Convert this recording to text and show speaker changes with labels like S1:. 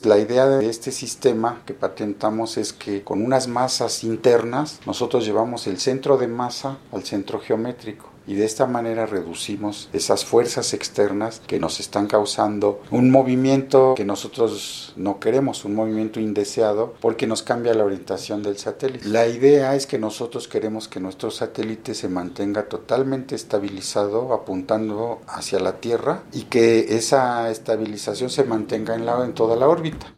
S1: La idea de este sistema que patentamos es que con unas masas internas nosotros llevamos el centro de masa al centro geométrico y de esta manera reducimos esas fuerzas externas que nos están causando un movimiento que nosotros no queremos, un movimiento indeseado porque nos cambia la orientación del satélite. La idea es que nosotros queremos que nuestro satélite se mantenga totalmente estabilizado apuntando hacia la Tierra y que esa estabilización se mantenga en toda la órbita.